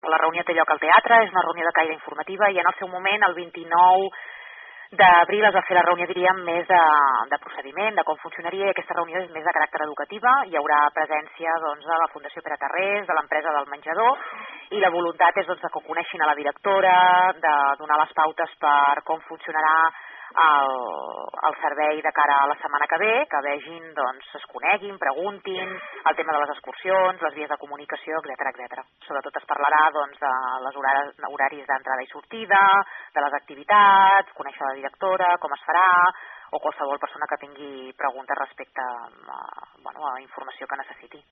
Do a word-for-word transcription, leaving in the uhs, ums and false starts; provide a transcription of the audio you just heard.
La reunió té lloc al teatre, és una reunió de caire informativa i en el seu moment, el vint-i-nou d'abril, es va fer la reunió, diríem, més de, de procediment, de com funcionaria, i aquesta reunió és més de caràcter educativa. Hi haurà presència doncs, de la Fundació Pere Tarrés, de l'empresa del menjador, i la voluntat és doncs, que coneixin a la directora, de donar les pautes per com funcionarà el, el servei de cara a la setmana que ve, que vegin, doncs, es coneguin, preguntin, el tema de les excursions, les vies de comunicació, etcètera, etcètera. Sobretot es parlarà doncs, de les horaris, horaris d'entrada i sortida, de les activitats, conèixer la directora, com es farà, o qualsevol persona que tingui preguntes respecte a, bueno, a la informació que necessiti.